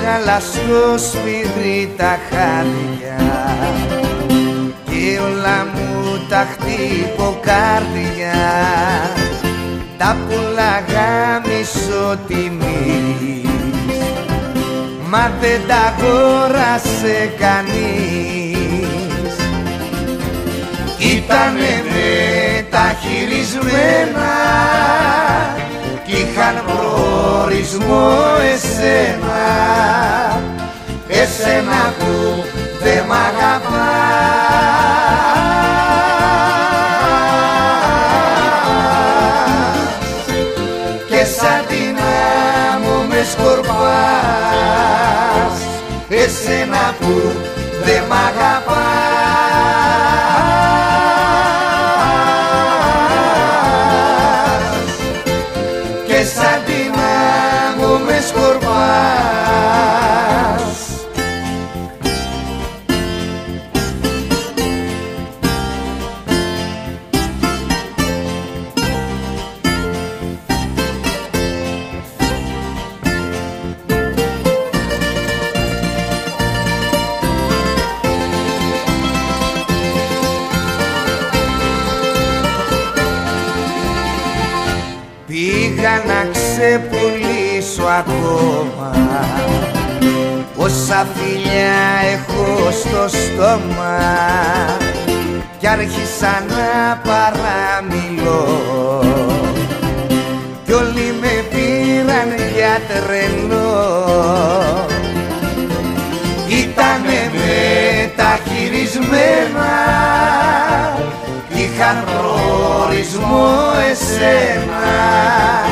Έβγαλα στο σφυρί τα χάδια κι όλα μου τα χτυποκάρδια τα πουλάγα μισοτιμής, μα δεν τα αγόρασε κανείς. Ήτανε μεταχειρισμένα κι είχαν προορισμό εσένα, εσένα που δε μ' αγαπάς και σαν την άμμο με σκορπάς, εσένα που δε μ' αγαπάς και σαν την άμμο με σκορπάς. Πήγα να ξεπουλήσω ακόμα όσα φιλιά έχω στο στόμα κι άρχισα να παραμιλώ κι όλοι με πήραν για τρελό. Ήτανε μεταχειρισμένα, είχαν προορισμό εσένα,